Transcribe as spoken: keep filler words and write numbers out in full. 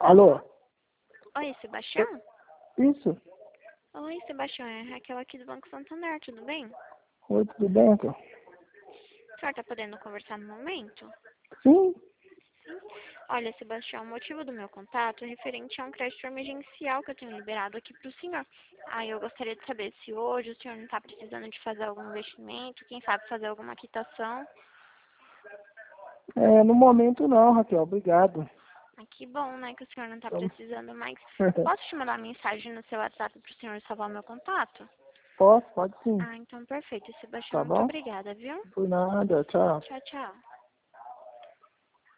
Alô? Oi, Sebastião? Isso? Oi, Sebastião, é a Raquel aqui do Banco Santander, tudo bem? Oi, tudo bem, Raquel? O senhor está podendo conversar no momento? Sim? Olha, Sebastião, o motivo do meu contato é referente a um crédito emergencial que eu tenho liberado aqui para o senhor. Aí eu gostaria de saber se hoje o senhor não está precisando de fazer algum investimento, quem sabe fazer alguma quitação. É, no momento não, Raquel, obrigado. Ah, que bom, né, que o senhor não está Então, precisando, mas posso te mandar uma mensagem no seu WhatsApp para o senhor salvar meu contato? Posso? Pode sim. Ah, então perfeito, Sebastião, Tá muito bom? obrigada, viu? Por nada, tchau. Tchau, tchau.